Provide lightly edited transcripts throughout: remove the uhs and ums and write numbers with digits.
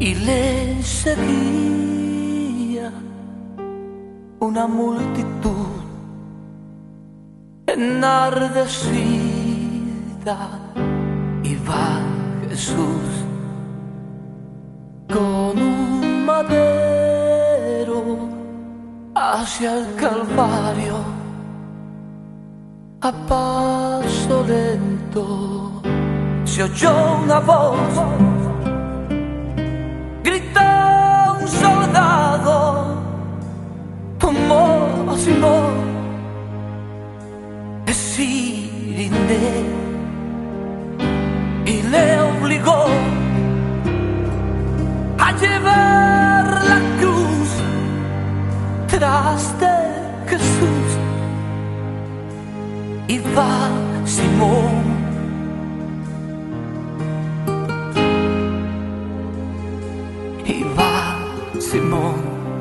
y le seguía una multitud enardecida. Iba Jesús con un madero hacia el Calvario a paso lento. Se oyó una voz, gritó un soldado, tomó a Simón, es Sirinde, y le obligó a llevar la cruz tras de Jesús. Iba Simón, iba Simón.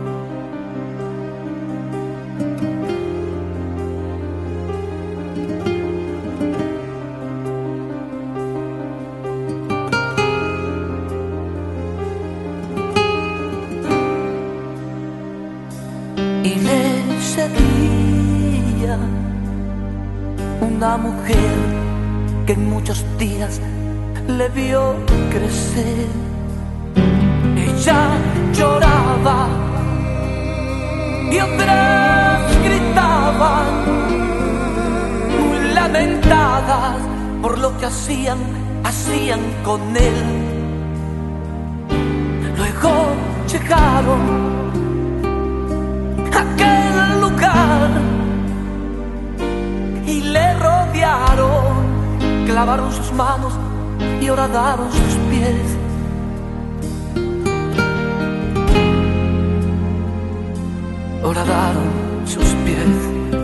Y le seguía una mujer que en muchos días le vio crecer. Ella lloraba y otras gritaban, muy lamentadas por lo que hacían con él. Luego llegaron a aquel lugar y le rodearon, clavaron sus manos y horadaron sus pies. Horadaron sus pies.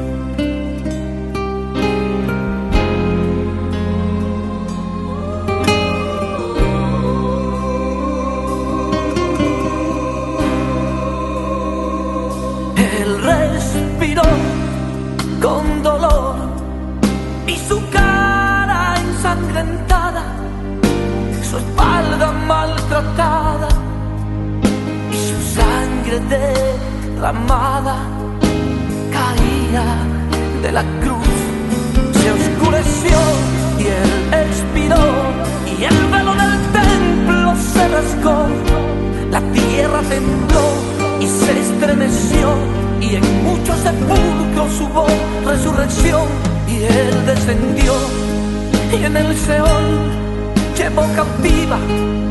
Él respiró con dolor y su cara ensangrentada, su espalda maltratada y su sangre derramada caía de la cruz. Se oscureció y él expiró y el velo del templo se rasgó. La tierra tembló y se estremeció y en muchos sepulcros hubo resurrección. Y él descendió y en el Seol llevó cautiva